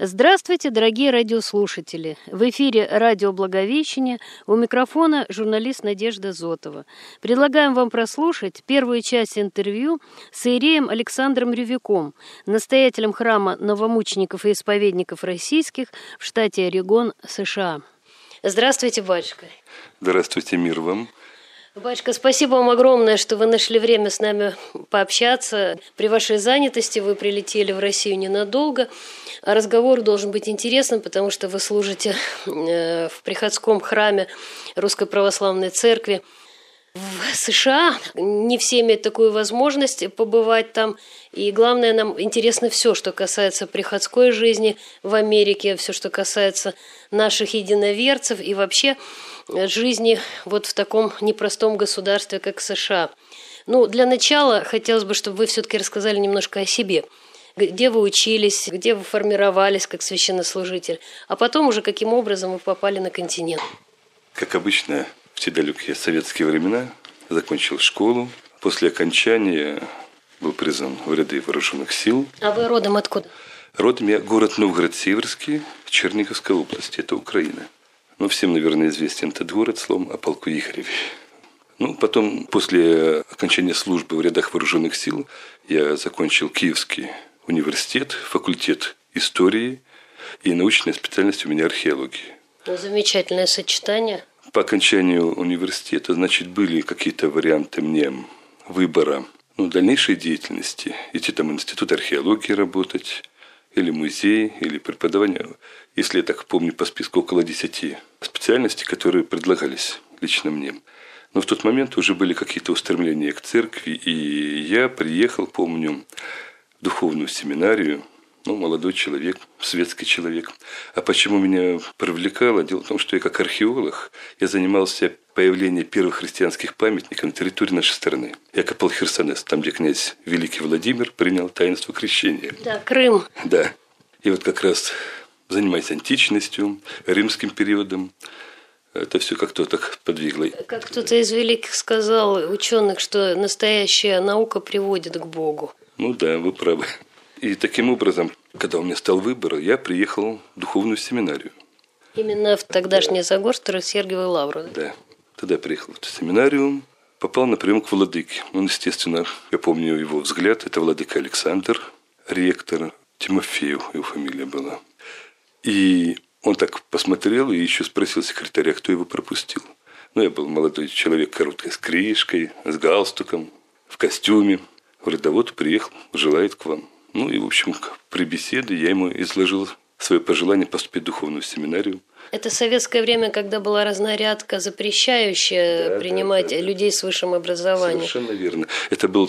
Здравствуйте, дорогие радиослушатели! В эфире радио «Благовещение», у микрофона журналист Надежда Зотова. Предлагаем вам прослушать первую часть интервью с иереем Александром Ревяком, настоятелем храма новомучеников и исповедников российских в штате Орегон, США. Здравствуйте, батюшка! Здравствуйте, мир вам! Батюшка, спасибо вам огромное, что вы нашли время с нами пообщаться. При вашей занятости вы прилетели в Россию ненадолго. А разговор должен быть интересным, потому что вы служите в приходском храме Русской Православной Церкви в США. Не все имеют такую возможность побывать там. И главное, нам интересно все, что касается приходской жизни в Америке, все, что касается наших единоверцев и вообще жизни вот в таком непростом государстве, как США. Ну, для начала хотелось бы, чтобы вы все-таки рассказали немножко о себе. Где вы учились, где вы формировались как священнослужитель, а потом уже каким образом вы попали на континент. Как обычно, в те далекие советские времена закончил школу. После окончания был призван в ряды вооруженных сил. А вы родом откуда? Родом я город Новгород-Северский, Черниговской области, это Украина. Ну, всем, наверное, известен этот город словом о полку Игореве. Ну, потом, после окончания службы в рядах вооруженных сил, я закончил Киевский университет, факультет истории и научная специальность у меня археология. Ну, замечательное сочетание. По окончанию университета, значит, были какие-то варианты мне выбора дальнейшей деятельности. Идти там в институт археологии работать, или музей, или преподавание. Если я так помню, по списку около 10 специальностей, которые предлагались лично мне. Но в тот момент уже были какие-то устремления к церкви, и я приехал, помню, в духовную семинарию, молодой человек, светский человек. А почему меня привлекало? Дело в том, что я как археолог, я занимался появлением первых христианских памятников на территории нашей страны. Я копал Херсонес, там, где князь Великий Владимир принял таинство крещения. Да, Крым. Да. И вот как раз занимаясь античностью, римским периодом, это все как-то так подвигло. Как кто-то из великих сказал, ученых, что настоящая наука приводит к Богу. Ну да, вы правы. И таким образом, когда у меня стал выбор, я приехал в духовную семинарию. Именно в тогдашний Загорстер Сергиевой Лавры. Да. Тогда я приехал в эту семинарию, попал на прием к владыке. Естественно, я помню его взгляд. Это владыка Александр, ректор Тимофеев, его фамилия была. И он так посмотрел и еще спросил секретаря, кто его пропустил. Я был молодой человек, короткой стрижкой, с галстуком, в костюме. Говорит, да вот приехал, желает к вам. И, в общем, при беседе я ему изложил свое пожелание поступить в духовную семинарию. Это советское время, когда была разнарядка, запрещающая принимать людей с высшим образованием. Совершенно верно. Это был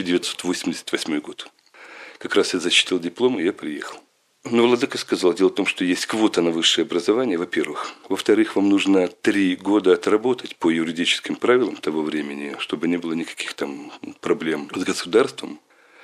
1988 год. Как раз я зачитал диплом, и я приехал. Но владыка сказал, дело в том, что есть квота на высшее образование, во-первых. Во-вторых, вам нужно 3 года отработать по юридическим правилам того времени, чтобы не было никаких там проблем с государством.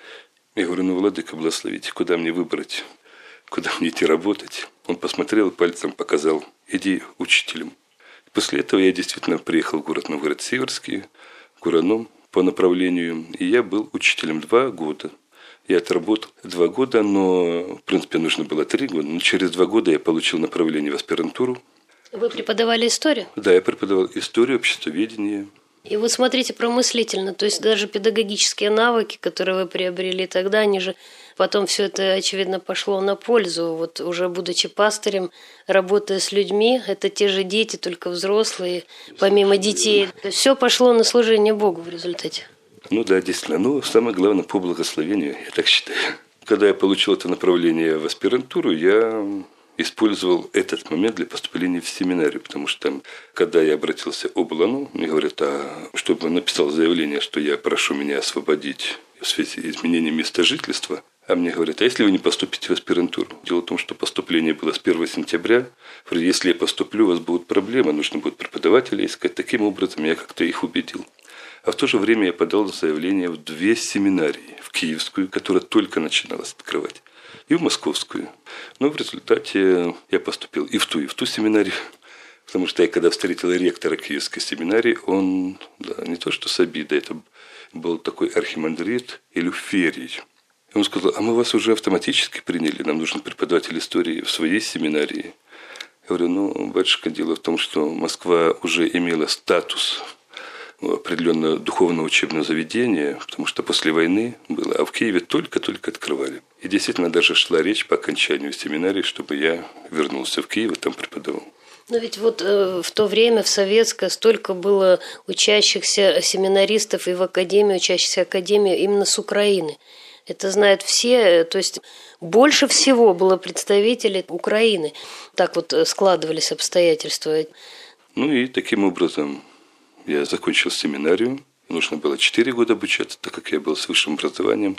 Я говорю, владыка, благословите, куда мне выбрать, куда мне идти работать? Он посмотрел, пальцем показал, иди учителем. После этого я действительно приехал в город Новгород-Северский, Кураном по направлению, и я был учителем 2 года. Я отработал 2 года, но, в принципе, нужно было 3 года. Но через 2 года я получил направление в аспирантуру. Вы преподавали историю? Да, я преподавал историю, обществоведение. И вот смотрите промыслительно, то есть даже педагогические навыки, которые вы приобрели тогда, они же потом все это, очевидно, пошло на пользу. Вот уже будучи пастырем, работая с людьми, это те же дети, только взрослые, помимо детей. То есть все пошло на служение Богу в результате. Да, действительно. Самое главное по благословению, я так считаю. Когда я получил это направление в аспирантуру, я использовал этот момент для поступления в семинарию, потому что когда я обратился в облану, мне говорят, чтобы написал заявление, что я прошу меня освободить в связи с изменением места жительства, а мне говорят, а если вы не поступите в аспирантуру? Дело в том, что поступление было с 1 сентября. Если я поступлю, у вас будут проблемы, нужно будет преподавателей искать. Таким образом, я как-то их убедил. А в то же время я подал заявление в 2 семинарии. В Киевскую, которая только начиналась открывать, и в Московскую. Но в результате я поступил и в ту семинарию. Потому что я когда встретил ректора Киевской семинарии, он, не то что с обидой, это был такой архимандрит Илюферий. Он сказал: а мы вас уже автоматически приняли, нам нужен преподаватель истории в своей семинарии. Я говорю: ну, батюшка, дело в том, что Москва уже имела статус определенного духовного учебного заведения, потому что после войны было, а в Киеве только-только открывали. И действительно даже шла речь по окончанию семинарии, чтобы я вернулся в Киев и там преподавал. Но ведь вот в то время, в советское, столько было учащихся семинаристов и в академии, учащихся академии именно с Украины. Это знают все, то есть больше всего было представителей Украины. Так вот складывались обстоятельства. Ну и таким образом я закончил семинарию. Нужно было 4 года обучаться, так как я был с высшим образованием.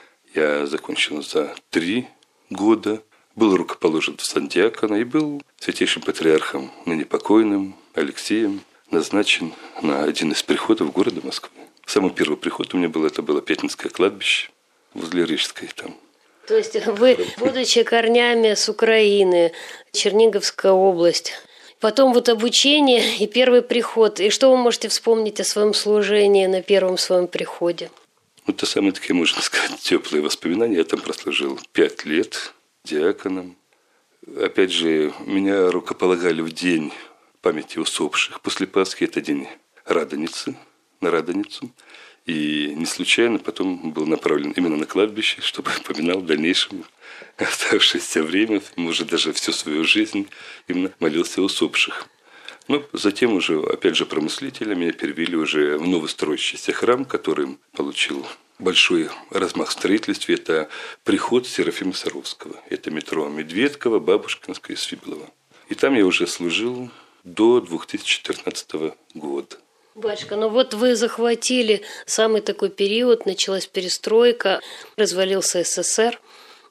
Я закончил за 3 года. Был рукоположен в сан диакона и был святейшим патриархом, ныне покойным Алексеем, назначен на один из приходов города Москвы. Самый первый приход у меня был, это было Пятницкое кладбище возле Рижской там. То есть вы, будучи корнями с Украины, Черниговская область, потом вот обучение и первый приход. И что вы можете вспомнить о своем служении на первом своем приходе? Это самые такие, можно сказать, теплые воспоминания. Я там прослужил 5 лет диаконом. Опять же, меня рукополагали в день памяти усопших. После Пасхи это день Радоницы, на Радоницу. И не случайно потом был направлен именно на кладбище, чтобы поминал в дальнейшем оставшееся время, может, даже всю свою жизнь, именно молился о усопших. Но затем уже, опять же, промыслители меня перевели уже в новостроящийся храм, который получил большой размах в строительстве. Это приход Серафима Саровского. Это метро Медведково, Бабушкинское и Свиблово. И там я уже служил до 2014 года. Батюшка, ну вот вы захватили самый такой период, началась перестройка, развалился СССР,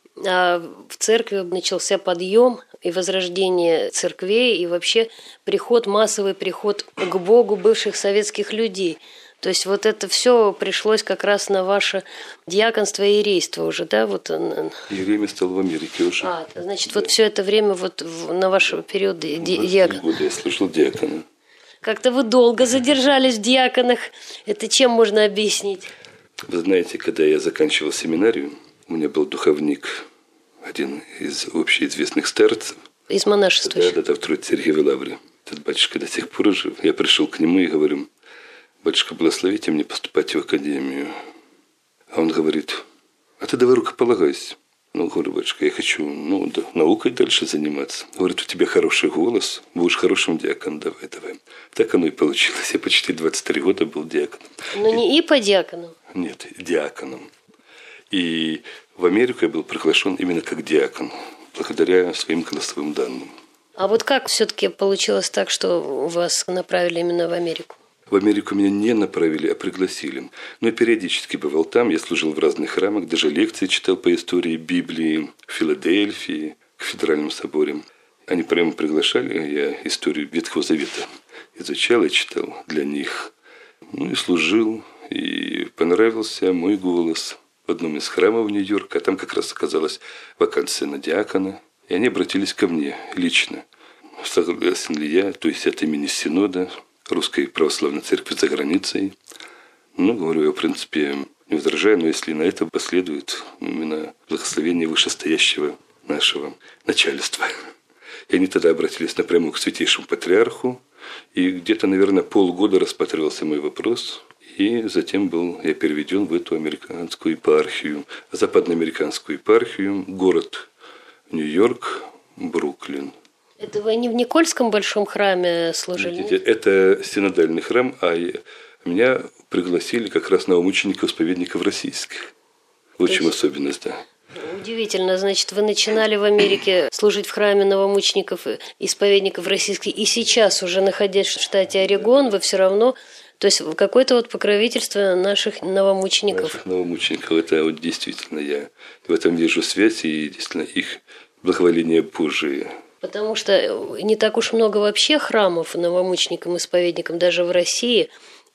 а в церкви начался подъем и возрождение церквей, и вообще массовый приход к Богу бывших советских людей. То есть вот это все пришлось как раз на ваше диаконство и иерейство уже, да? Вот. Иерейство стал в Америке уже. Значит, да. Вот все это время вот на ваш период диакон. года я служил диаконом. Как-то вы долго задержались в диаконах. Это чем можно объяснить? Вы знаете, когда я заканчивал семинарию, у меня был духовник, один из общеизвестных старцев. Из монашества? Да, в Троице-Сергиевой лавре. Этот батюшка до сих пор жив. Я пришел к нему и говорю: батюшка, благословите мне поступать в академию. А он говорит: а ты давай рукополагайся. Ну, говорю: батюшка, я хочу наукой дальше заниматься. Говорит: у тебя хороший голос, будешь хорошим диаконом, давай. Так оно и получилось. Я почти 23 года был диаконом. Но не иподиаконом? Нет, диаконом. И в Америку я был приглашен именно как диакон, благодаря своим голосовым данным. А вот как все-таки получилось так, что вас направили именно в Америку? В Америку меня не направили, а пригласили. Но я периодически бывал там, я служил в разных храмах, даже лекции читал по истории Библии в Филадельфии, к Федеральному соборе. Они прямо приглашали, я историю Ветхого Завета изучал и читал для них. Ну и служил, и понравился мой голос в одном из храмов в Нью-Йорке. А там как раз оказалась вакансия на диакона. И они обратились ко мне лично. Согласен ли я, то есть от имени Синода Русской Православной Церкви за границей. Говорю, я в принципе не возражаю, но если на это последует именно благословение вышестоящего нашего начальства. И они тогда обратились напрямую к святейшему патриарху, и где-то, наверное, полгода рассматривался мой вопрос, и затем был я переведен в эту американскую епархию, западноамериканскую епархию, город Нью-Йорк, Бруклин. Это вы не в Никольском большом храме служили? Это синодальный храм, а меня пригласили как раз новомучеников-исповедников российских. Вот в чем особенность, да. Удивительно. Значит, вы начинали в Америке служить в храме новомучеников и исповедников российских, и сейчас, уже находясь в штате Орегон, вы все равно, то есть какое-то вот покровительство наших новомучеников. Наших новомучеников, это вот действительно я в этом вижу связь и действительно их благоволение Божие. Потому что не так уж много вообще храмов новомученикам, исповедникам даже в России.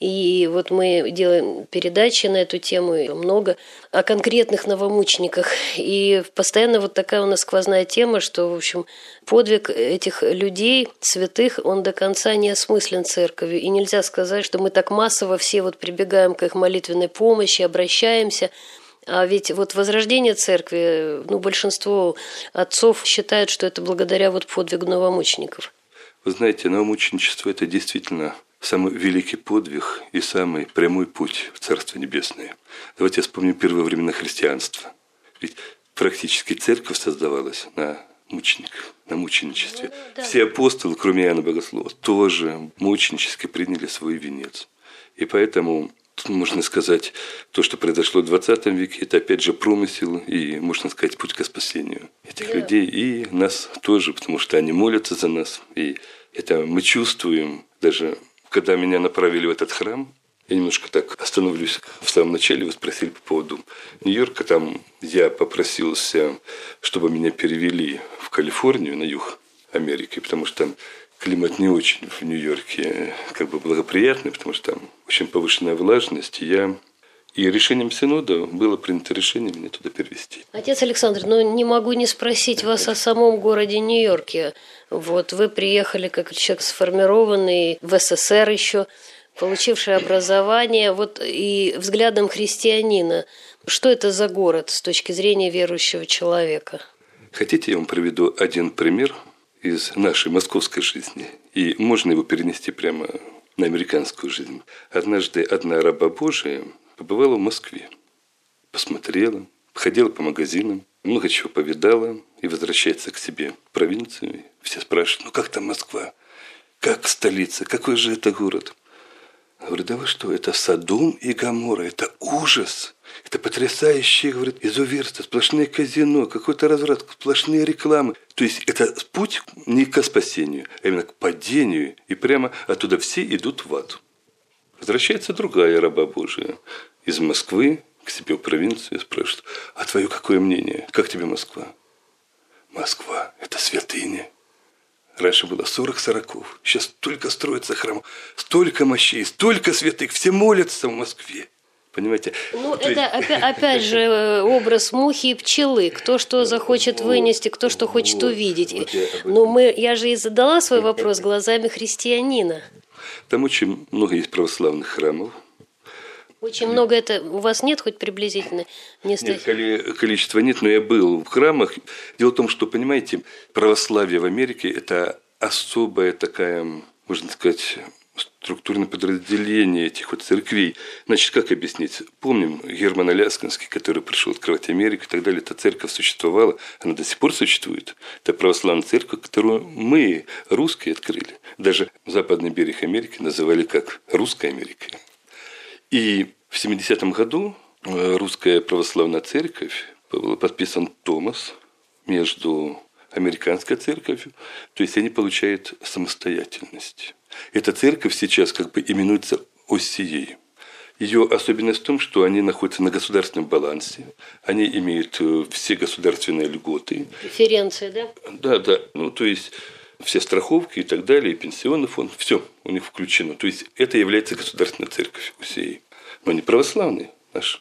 И вот мы делаем передачи на эту тему, и много о конкретных новомучениках. И постоянно вот такая у нас сквозная тема, что, в общем, подвиг этих людей, святых, он до конца не осмыслен церковью. И нельзя сказать, что мы так массово все вот прибегаем к их молитвенной помощи, обращаемся. А ведь вот возрождение церкви, большинство отцов считают, что это благодаря вот подвигу новомучеников. Вы знаете, новомученичество – это действительно самый великий подвиг и самый прямой путь в Царство Небесное. Давайте я вспомню первые времена христианства. Ведь практически церковь создавалась на мучениках, на мученичестве. Да. Все апостолы, кроме Иоанна Богослова, тоже мученически приняли свой венец. И поэтому, можно сказать, то, что произошло в 20 веке, это опять же промысел и, можно сказать, путь к спасению этих людей и нас тоже, потому что они молятся за нас. И это мы чувствуем, даже когда меня направили в этот храм, я немножко так остановлюсь в самом начале, вы спросили по поводу Нью-Йорка. Там я попросился, чтобы меня перевели в Калифорнию, на юг Америки, потому что там климат не очень в Нью-Йорке благоприятный, потому что там очень повышенная влажность. И решением Синода было принято решение меня туда перевести. Отец Александр, не могу не спросить вас о самом городе Нью-Йорке. Вот вы приехали как человек сформированный в СССР еще, получивший образование, и взглядом христианина. Что это за город с точки зрения верующего человека? Хотите, я вам приведу один пример из нашей московской жизни? И можно его перенести прямо на американскую жизнь. Однажды одна раба Божия побывала в Москве. Посмотрела, ходила по магазинам, много чего повидала и возвращается к себе в провинцию. Все спрашивают, как там Москва? Как столица? Какой же это город? Я говорю, да вы что, это Содом и Гоморра, это ужас, это потрясающее, говорит, изуверство, сплошные казино, какой-то разврат, сплошные рекламы. То есть это путь не к спасению, а именно к падению, и прямо оттуда все идут в ад. Возвращается другая раба Божия из Москвы к себе в провинцию и спрашивает, а твое какое мнение, как тебе Москва? Москва – это святыня. Раньше было 40 сороков. Сейчас столько строится храмов, столько мощей, столько святых. Все молятся в Москве. Понимаете? Это опять же образ мухи и пчелы. Кто что захочет вынести, кто что хочет увидеть. Я же и задала свой вопрос глазами христианина. Там очень много есть православных храмов. Очень много это... У вас нет хоть приблизительно? Нет, количества нет, но я был в храмах. Дело в том, что, понимаете, православие в Америке – это особая такая, можно сказать, структурное подразделение этих церквей. Значит, как объяснить? Помним Герман Аляскинский, который пришел открывать Америку и так далее. Эта церковь существовала, она до сих пор существует. Это православная церковь, которую мы, русские, открыли. Даже западный берег Америки называли как Русская Америка. И в 70-м году Русская Православная Церковь, был подписан Томос между американской церковью, то есть они получают самостоятельность. Эта церковь сейчас именуется ОССЕей. Ее особенность в том, что они находятся на государственном балансе, они имеют все государственные льготы. Преференции, да? Да. То есть все страховки и так далее, и пенсионный фонд, все у них включено. То есть это является государственной церковью ОССЕей. Но они православные наши.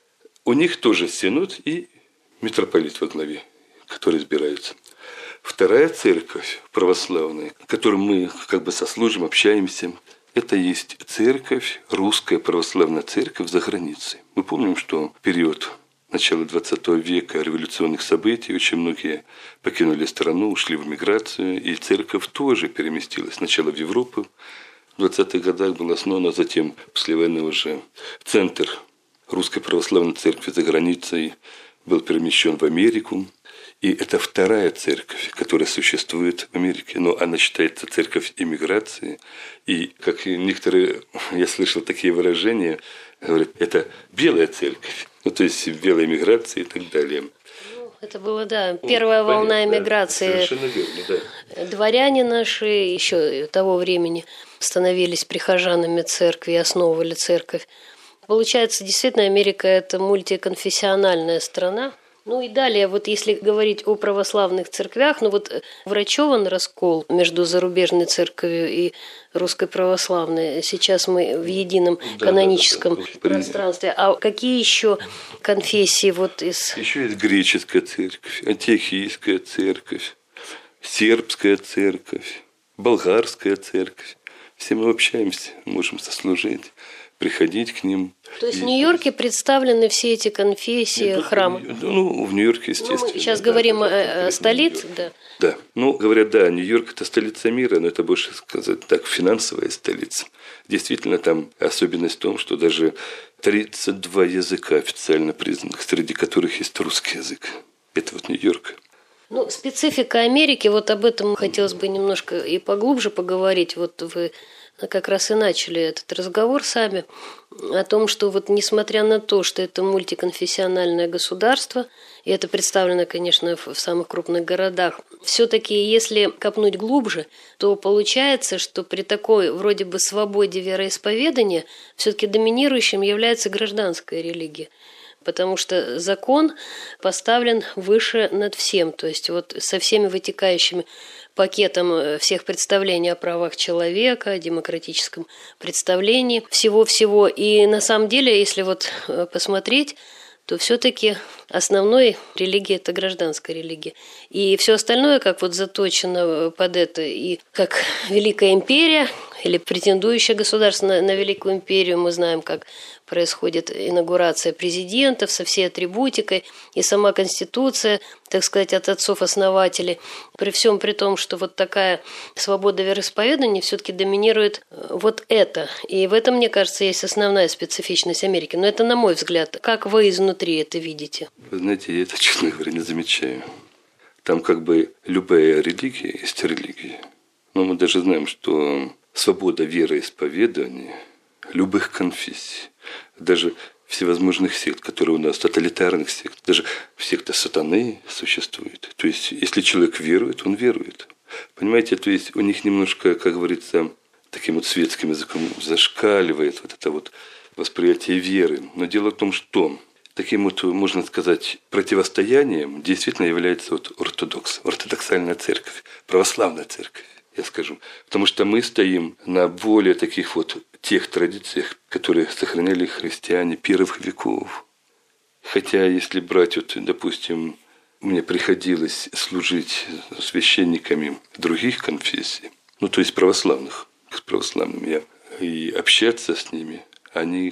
У них тоже синод и митрополит во главе, которые избираются. Вторая церковь православная, которой мы сослужим, общаемся, это есть церковь, Русская Православная Церковь за границей. Мы помним, что в период начала 20 века революционных событий очень многие покинули страну, ушли в эмиграцию, и церковь тоже переместилась сначала в Европу. В 20-х годах была основана, затем после войны уже центр Русской Православной Церкви за границей был перемещен в Америку. И это вторая церковь, которая существует в Америке, но она считается церковь иммиграции. И, как некоторые, я слышал такие выражения, говорят, это белая церковь, то есть белая иммиграция и так далее. Это была, первая волна эмиграции. Да, совершенно верно, да. Дворяне наши еще того времени становились прихожанами церкви и основывали церковь. Получается, действительно, Америка – это мультиконфессиональная страна. И далее, если говорить о православных церквях, врачеван раскол между зарубежной церковью и русской православной. Сейчас мы в едином каноническом пространстве. А какие еще конфессии из... Еще есть греческая церковь, антиохийская церковь, сербская церковь, болгарская церковь. Все мы общаемся, можем сослужить. приходить к ним. То есть в Нью-Йорке представлены все эти конфессии, храмы? В Нью-Йорке, естественно. Мы сейчас говорим о столице, да. Да. Говорят, да, Нью-Йорк – это столица мира, но это больше сказать так, финансовая столица. Действительно, там особенность в том, что даже 32 языка официально признанных, среди которых есть русский язык. Это Нью-Йорк. Специфика Америки, об этом хотелось бы немножко и поглубже поговорить. Вы как раз и начали этот разговор сами о том, что несмотря на то, что это мультиконфессиональное государство, и это представлено, конечно, в самых крупных городах, все-таки, если копнуть глубже, то получается, что при такой вроде бы свободе вероисповедания все-таки доминирующим является гражданская религия. Потому что закон поставлен выше над всем, то есть со всеми вытекающими пакетом всех представлений о правах человека, о демократическом представлении, всего-всего. И на самом деле, если посмотреть, то все-таки основной религия – это гражданская религия. И все остальное, как заточено под это, и как Великая империя или претендующее государство на Великую империю, мы знаем, как происходит инаугурация президентов со всей атрибутикой, и сама Конституция, так сказать, от отцов-основателей. При всем при том, что такая свобода вероисповедания все-таки доминирует это. И в этом, мне кажется, есть основная специфичность Америки. Но это на мой взгляд. Как вы изнутри это видите? Вы знаете, я это, честно говоря, не замечаю. Там любая религия есть религия. Но мы даже знаем, что свобода вероисповедания любых конфессий, даже всевозможных сект, которые у нас, тоталитарных сект, даже секта сатаны существует. То есть, если человек верует, он верует. Понимаете, то есть, у них немножко, как говорится, таким светским языком зашкаливает это восприятие веры. Но дело в том, что таким можно сказать, противостоянием действительно является ортодоксальная церковь, православная церковь, я скажу. Потому что мы стоим на более таких тех традициях, которые сохраняли христиане первых веков. Хотя, если брать, допустим, мне приходилось служить священниками других конфессий, то есть православных, с православными я, и общаться с ними, они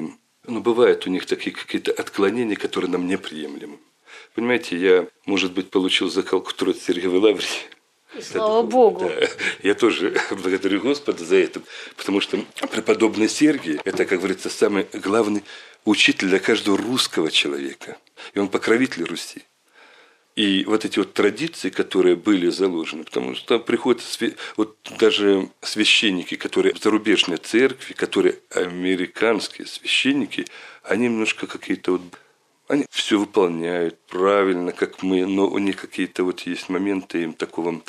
бывают у них такие какие-то отклонения, которые нам неприемлемы. Понимаете, я, может быть, получил закалку Троицы Сергиевой Лаврии. Слава Богу. Да. Я тоже благодарю Господа за это, потому что преподобный Сергий – это, как говорится, самый главный учитель для каждого русского человека. И он покровитель Руси. И эти традиции, которые были заложены, потому что там приходят даже священники, которые в зарубежной церкви, которые американские священники, они немножко какие-то они все выполняют правильно, как мы, но у них какие-то есть моменты им такого,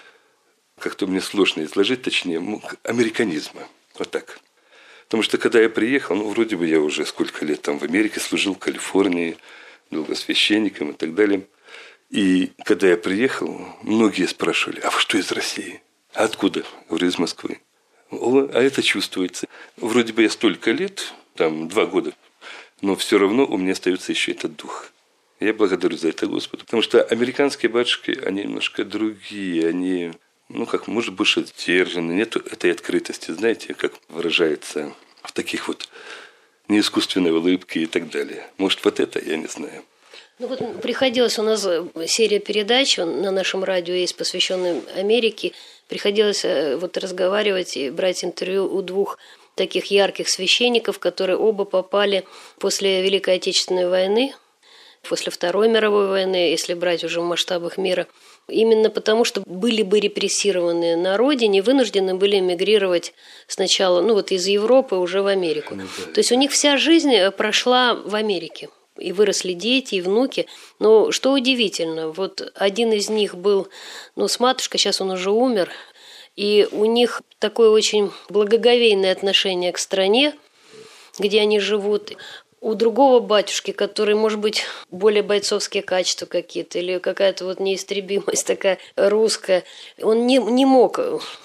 как-то мне сложно изложить, точнее, американизма. Так. Потому что когда я приехал, вроде бы я уже сколько лет там в Америке служил, в Калифорнии, долго священником и так далее. И когда я приехал, многие спрашивали, а вы что, из России? А откуда? Говорю, из Москвы. А это чувствуется. Вроде бы я столько лет, 2 года, но все равно у меня остается еще этот дух. Я благодарю за это Господу. Потому что американские батюшки, они немножко другие, они, может, больше сдержаны, нет этой открытости, знаете, как выражается в таких неискусственной улыбке и так далее. Может, это я не знаю. Приходилось, у нас серия передач на нашем радио есть, посвященная Америке. Приходилось разговаривать и брать интервью у 2 таких ярких священников, которые оба попали после Великой Отечественной войны, после Второй мировой войны, если брать уже в масштабах мира, именно потому, что были бы репрессированы на родине, вынуждены были эмигрировать сначала из Европы уже в Америку. То есть у них вся жизнь прошла в Америке. И выросли дети, и внуки. Но что удивительно, один из них был, с матушкой, сейчас он уже умер, и у них такое очень благоговейное отношение к стране, где они живут. У другого батюшки, который, может быть, более бойцовские качества какие-то, или какая-то неистребимость такая русская, он не мог,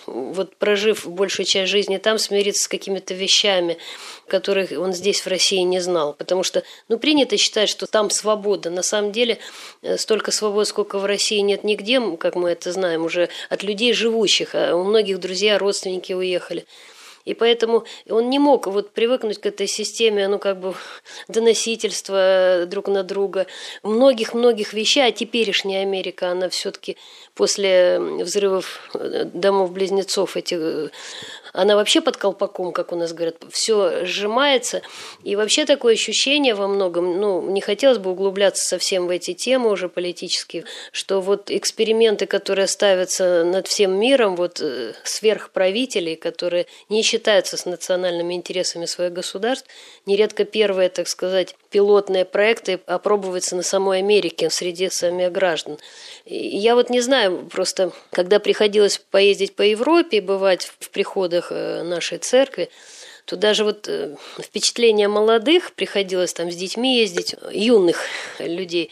прожив большую часть жизни там, смириться с какими-то вещами, которых он здесь в России не знал. Потому что, принято считать, что там свобода. На самом деле, столько свобод, сколько в России нет нигде, как мы это знаем, уже от людей живущих, а у многих друзья, родственники уехали. И поэтому он не мог вот привыкнуть к этой системе, ну, как бы, доносительства друг на друга, многих-многих вещей. А теперешняя Америка, она все-таки после взрывов домов-близнецов этих, она вообще под колпаком, как у нас говорят, все сжимается. И вообще такое ощущение во многом, ну, не хотелось бы углубляться совсем в эти темы уже политические, что вот эксперименты, которые ставятся над всем миром, вот сверхправителей, которые не считаются с национальными интересами своих государств, нередко первые, так сказать, пилотные проекты опробуются на самой Америке среди самих граждан. И я вот не знаю, просто когда приходилось поездить по Европе, бывать в приходах нашей церкви, то даже вот впечатление молодых, приходилось там с детьми ездить, юных людей,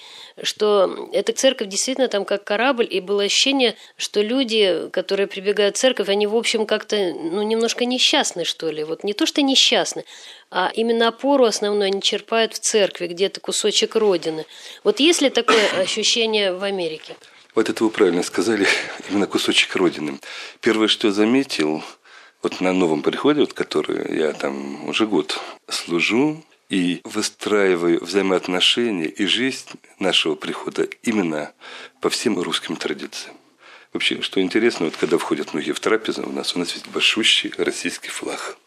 что эта церковь действительно там как корабль, и было ощущение, что люди, которые прибегают в церковь, они, в общем, как-то, ну, немножко несчастны, что ли. Вот не то, что несчастны, а именно опору основную они черпают в церкви, где-то кусочек родины. Вот есть ли такое ощущение в Америке? Вот это вы правильно сказали, именно кусочек родины. Первое, что я заметил, вот на новом приходе, вот, который я там уже год служу, и выстраиваю взаимоотношения и жизнь нашего прихода именно по всем русским традициям. Вообще, что интересно, вот когда входят многие в трапезу, у нас есть большущий российский флаг.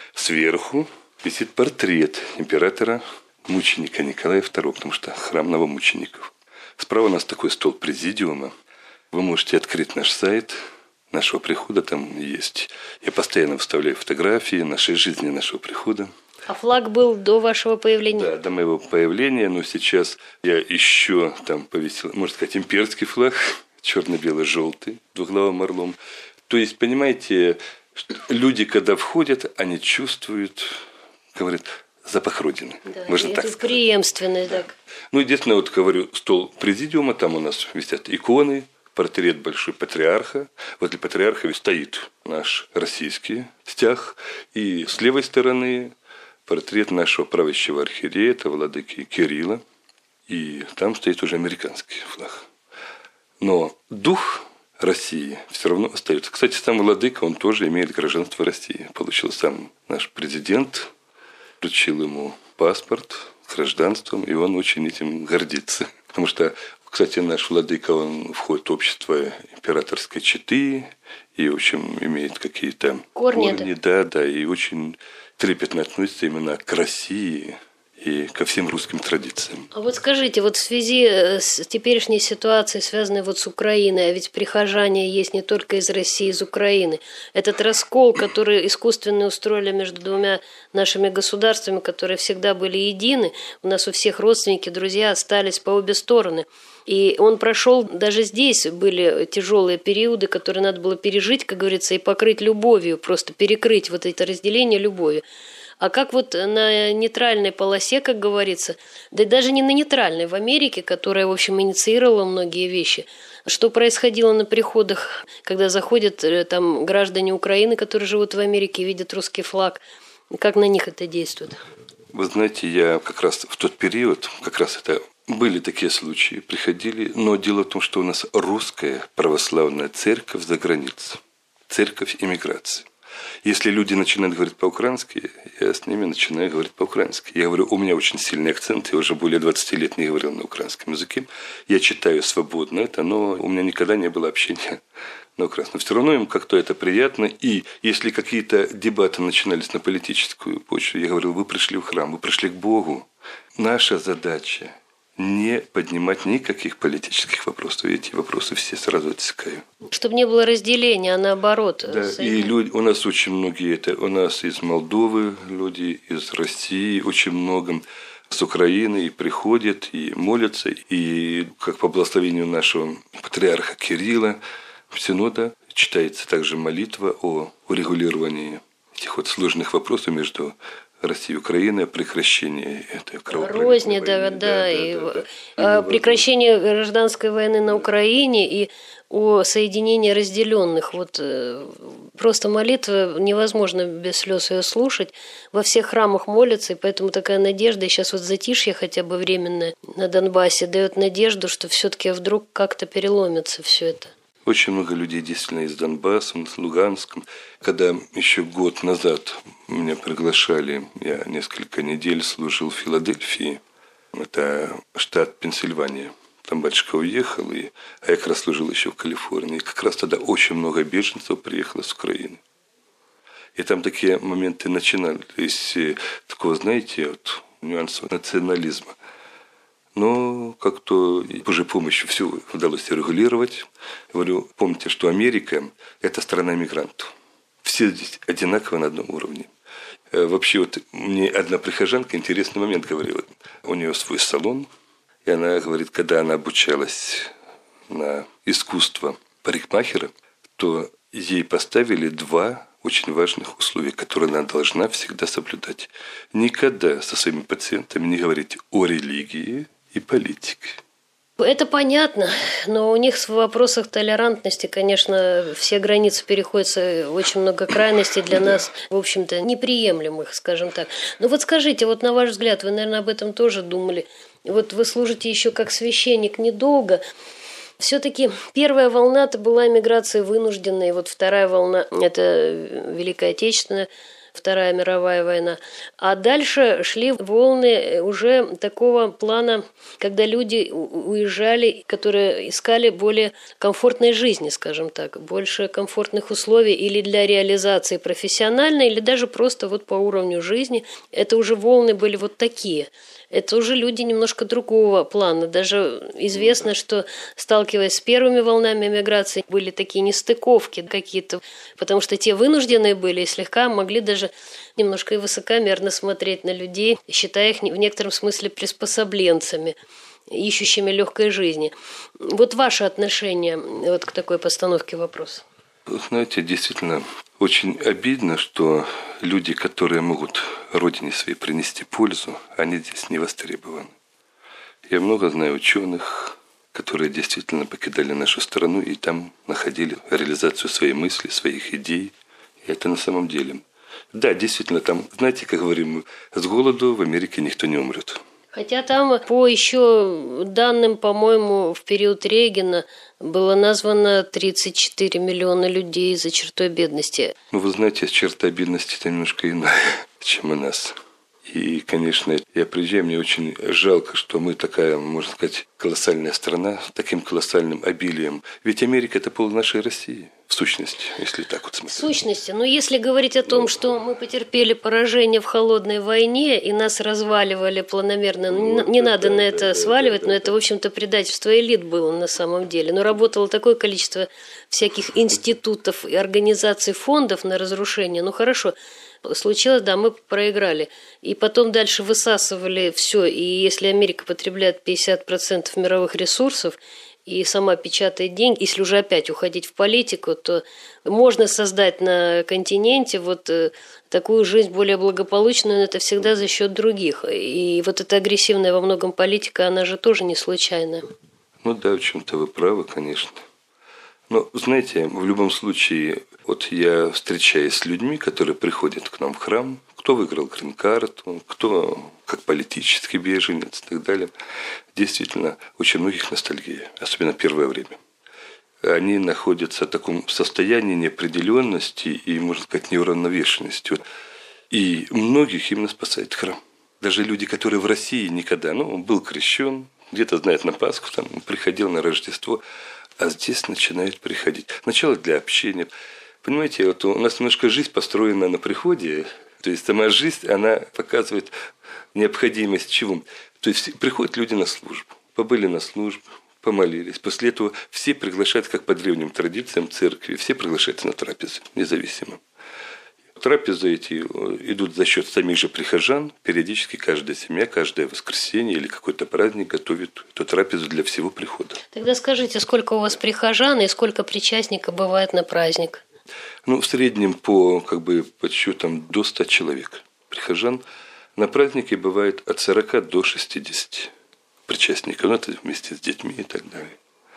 Сверху висит портрет императора мученика Николая II, потому что храм новомучеников. Справа у нас такой стол президиума. Вы можете открыть наш сайт нашего прихода, там есть. Я постоянно вставляю фотографии нашей жизни, нашего прихода. А флаг был до вашего появления? Да, до моего появления, но сейчас я еще там повесил, можно сказать, имперский флаг, черно-бело-желтый, двуглавым орлом. То есть, понимаете, люди, когда входят, они чувствуют, говорят, запах Родины. Да, можно так сказать. Преемственность, так. Ну, единственное, вот говорю, стол президиума, там у нас висят иконы, портрет большой патриарха. Возле патриарха стоит наш российский стяг, и с левой стороны портрет нашего правящего архиерея, это владыки Кирилла, и там стоит уже американский флаг. Но дух России все равно остается. Кстати, сам владыка, он тоже имеет гражданство России. Получил сам наш президент, вручил ему паспорт с гражданством, и он очень этим гордится. Потому что, кстати, наш владыка, он входит в общество императорской четы, и, в общем, имеет какие-то корни, да, и очень трепетно относится именно к России и ко всем русским традициям. А вот скажите, вот в связи с теперешней ситуацией, связанной вот с Украиной, а ведь прихожане есть не только из России, из Украины, этот раскол, который искусственно устроили между двумя нашими государствами, которые всегда были едины, у нас у всех родственники, друзья остались по обе стороны. И он прошел, даже здесь были тяжелые периоды, которые надо было пережить, как говорится, и покрыть любовью, просто перекрыть вот это разделение любовью. А как вот на нейтральной полосе, как говорится, да и даже не на нейтральной, в Америке, которая, в общем, инициировала многие вещи, что происходило на приходах, когда заходят там граждане Украины, которые живут в Америке, видят русский флаг, как на них это действует? Вы знаете, я как раз в тот период, как раз это были такие случаи, приходили, но дело в том, что у нас русская православная церковь за границей, церковь иммиграции. Если люди начинают говорить по-украински, я с ними начинаю говорить по-украински. Я говорю, у меня очень сильный акцент, я уже более 20 лет не говорил на украинском языке. Я читаю свободно это, но у меня никогда не было общения на украинском. Но все равно им как-то это приятно. И если какие-то дебаты начинались на политическую почву, я говорил, вы пришли в храм, вы пришли к Богу. Наша задача не поднимать никаких политических вопросов. Эти вопросы все сразу отсекаю. Чтобы не было разделения, а наоборот. Да, и люди, у нас очень многие, это у нас из Молдовы люди, из России, очень много с Украины и приходят, и молятся. И как по благословению нашего патриарха Кирилла в Синода читается также молитва о урегулировании этих вот сложных вопросов между Россия и Украина, прекращение этой кровопролитной розни, войны. Да. Прекращение гражданской войны на Украине и о соединении разделенных. Вот просто молитва невозможно без слез ее слушать. Во всех храмах молятся, и поэтому такая надежда. И сейчас вот затишье хотя бы временное на Донбассе дает надежду, что все-таки вдруг как-то переломится все это. Очень много людей действительно из Донбасса, с Луганском. Когда еще год назад меня приглашали, я несколько недель служил в Филадельфии. Это штат Пенсильвания. Там батюшка уехал, а я как раз служил еще в Калифорнии. И как раз тогда очень много беженцев приехало с Украины. И там такие моменты начинались, такого, знаете, вот, нюанса национализма. Но как-то Божьей помощью все удалось регулировать. Говорю, помните, что Америка – это страна мигрантов. Все здесь одинаково на одном уровне. Вообще, вот мне одна прихожанка интересный момент говорила. У нее свой салон, и она говорит, когда она обучалась на искусство парикмахера, то ей поставили 2 очень важных условия, которые она должна всегда соблюдать. Никогда со своими пациентами не говорить о религии и политике. Это понятно, но у них в вопросах толерантности, конечно, все границы переходят, очень много крайностей для нас, в общем-то, неприемлемых, скажем так. Но вот скажите, вот на ваш взгляд, вы, наверное, об этом тоже думали, вот вы служите еще как священник недолго, все-таки первая волна это была эмиграция вынужденная, и вот вторая волна – это Великая Отечественная, Вторая мировая война. А дальше шли волны уже такого плана, когда люди уезжали, которые искали более комфортной жизни, скажем так, больше комфортных условий или для реализации профессиональной, или даже просто вот по уровню жизни. Это уже волны были вот такие. Это уже люди немножко другого плана. Даже известно, что, сталкиваясь с первыми волнами эмиграции, были такие нестыковки какие-то, потому что те вынужденные были и слегка могли даже немножко и высокомерно смотреть на людей, считая их в некотором смысле приспособленцами, ищущими легкой жизни. Вот ваше отношение вот к такой постановке вопроса. Знаете, действительно, очень обидно, что люди, которые могут родине своей принести пользу, они здесь не востребованы. Я много знаю ученых, которые действительно покидали нашу страну и там находили реализацию своей мысли, своих идей. И это на самом деле. Да, действительно, там, знаете, как говорим, с голоду в Америке никто не умрет. Хотя там по еще данным, по-моему, в период Рейгана было названо 34 миллиона людей за чертой бедности. Ну, вы знаете, черта бедности-то немножко иная, чем у нас. И, конечно, я приезжаю, мне очень жалко, что мы такая, можно сказать, колоссальная страна с таким колоссальным обилием. Ведь Америка – это пол нашей России, в сущности, если так вот смотреть. В сущности, но если говорить о том, что мы потерпели поражение в холодной войне и нас разваливали планомерно, не надо на это сваливать, но это, в общем-то, предательство элит было на самом деле. Но работало такое количество всяких институтов и организаций, фондов на разрушение. Ну, хорошо. Случилось, да, мы проиграли. И потом дальше высасывали все. И если Америка потребляет 50% мировых ресурсов и сама печатает деньги, если уже опять уходить в политику, то можно создать на континенте вот такую жизнь более благополучную, но это всегда за счет других. И вот эта агрессивная во многом политика, она же тоже не случайная. Ну да, в чем-то вы правы, конечно. Но, знаете, в любом случае, вот я встречаюсь с людьми, которые приходят к нам в храм, кто выиграл грин-карту, кто как политический беженец и так далее. Действительно, очень многих ностальгия, особенно первое время. Они находятся в таком состоянии неопределенности и, можно сказать, неуравновешенности. И многих именно спасает храм. Даже люди, которые в России никогда, был крещен, где-то знает на Пасху, там, приходил на Рождество, а здесь начинают приходить. Сначала для общения. Понимаете, вот у нас немножко жизнь построена на приходе, то есть сама жизнь, она показывает необходимость чего. То есть приходят люди на службу, побыли на службе, помолились. После этого все приглашаются, как по древним традициям церкви, все приглашаются на трапезы, независимо. Трапезы эти идут за счет самих же прихожан. Периодически каждая семья, каждое воскресенье или какой-то праздник готовит эту трапезу для всего прихода. Тогда скажите, сколько у вас прихожан и сколько причастников бывает на праздник? В среднем по подсчетам до 100 человек. Прихожан на празднике бывает от 40 до 60 причастников. Это вместе с детьми и так далее.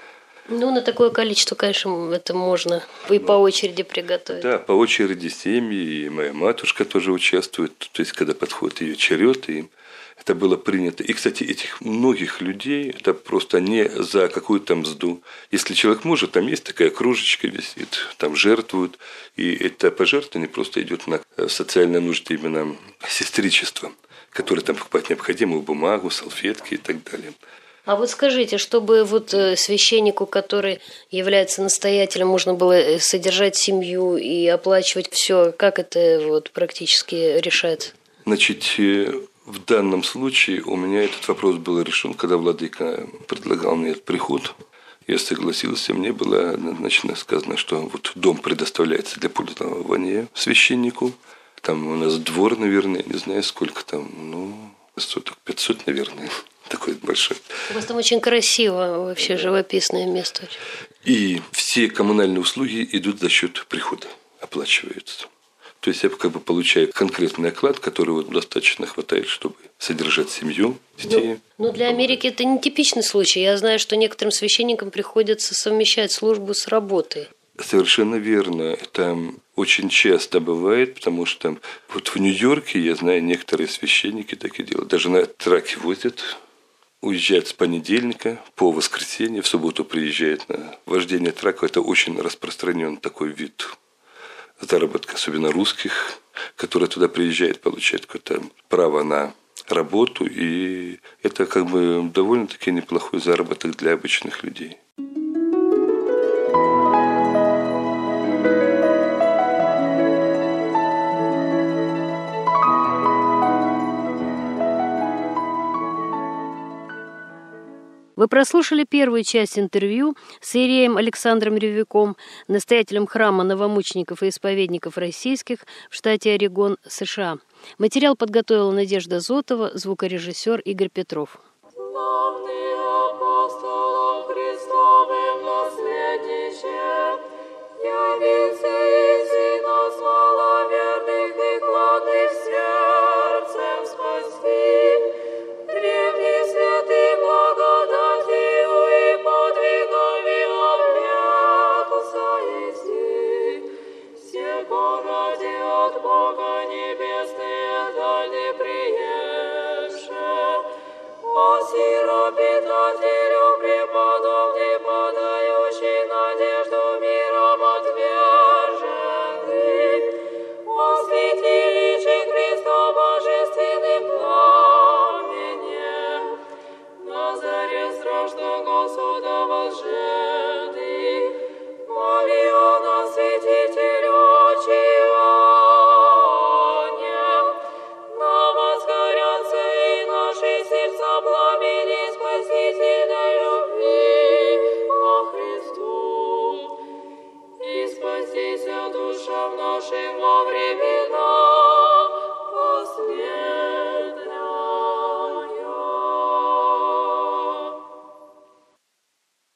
На такое количество, конечно, это можно и по очереди приготовить. Да, по очереди семьи, и моя матушка тоже участвует. То есть, когда подходит ее черед, и это было принято. И, кстати, этих многих людей, это просто не за какую-то мзду. Если человек может, там есть такая кружечка висит, там жертвуют. И это пожертвование просто идет на социальные нужды именно сестричества, которое там покупать необходимую бумагу, салфетки и так далее. А вот скажите, чтобы вот священнику, который является настоятелем, можно было содержать семью и оплачивать все, как это вот практически решается? Значит, в данном случае у меня этот вопрос был решен, когда владыка предлагал мне этот приход. Я согласился, мне было однозначно сказано, что вот дом предоставляется для пользования священнику. Там у нас двор, наверное, не знаю сколько там, соток 500, наверное, такой большой. У вас там очень красиво, вообще живописное место. И все коммунальные услуги идут за счет прихода, оплачиваются. То есть я как бы получаю конкретный оклад, которого достаточно хватает, чтобы содержать семью, детей. Но для Америки это не типичный случай. Я знаю, что некоторым священникам приходится совмещать службу с работой. Совершенно верно. Это очень часто бывает, потому что вот в Нью-Йорке, я знаю, некоторые священники так и делают. Даже на траке возят, уезжают с понедельника по воскресенье, в субботу приезжают на вождение трака. Это очень распространен такой вид заработка, особенно русских, которые туда приезжают, получают какое-то право на работу. И это как бы довольно-таки неплохой заработок для обычных людей. Вы прослушали первую часть интервью с иереем Александром Ревяком, настоятелем храма новомучеников и исповедников российских в штате Орегон, США. Материал подготовила Надежда Зотова, звукорежиссер Игорь Петров. Сиропитателю